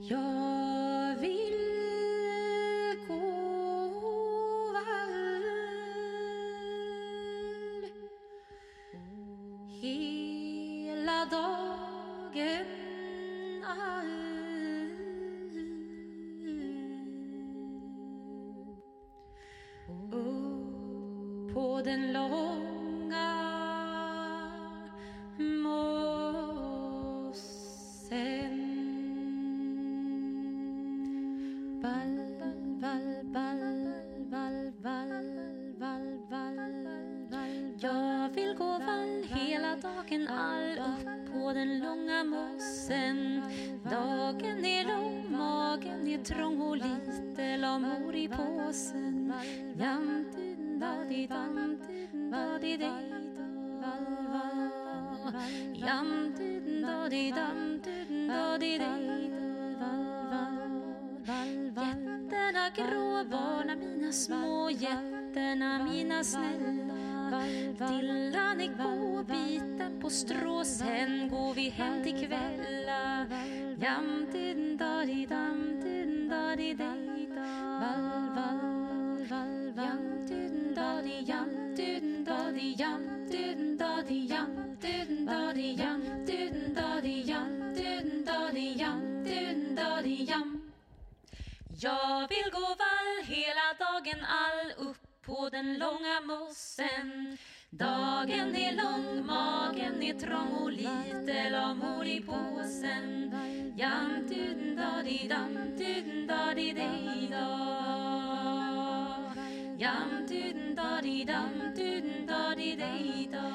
Jag vill gå vall hela dagen upp på den långa mossen. Ball, ball, ball, ball, ball, ball, ball. Jag vill gå vall hela dagen all upp på den långa mossen. Dagen är lång, magen är trång och lite lamor i påsen. Jam, dun, da, di, dam, dun, da, di, dej, da, vall, vall. Jam, dun, da, di, dam, dun, da, di, dej, da, vall, vall. Jätterna grå, barna mina små, jätterna mina snälla. Dillan är godbiten på strå, sen går vi hem till kvälla. Jam, din, da, di, dam, din, da, di, dej, da, vall, vall, vall, jam, din, da, di, jam, din, da, di, jam, din, da, di, jam, din, da, di, jam, din, da, di, jam, din, da, di, jam, din, da, di, jam. Jag vill gå vall hela dagen all upp på den långa mossen. Dagen är lång, magen är trång och lite lamor i påsen. Jam, dun, da, di, dam, dun, da, di, dej, da. Jam, dun, da, di, dam, dun, da, di, dej, da.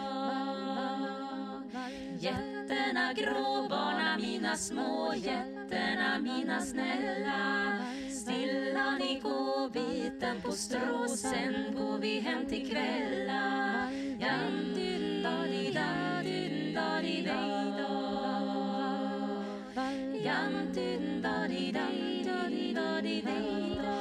Jätterna grå, barna mina små, jätterna mina snälla. Stillan i godbiten på strå, sen går vi hem till kvälla. Jam, dun, da, di, dam, dun, da, di, dej, da. Jam, dun, da, di, dam, dun, da, di, dej, da.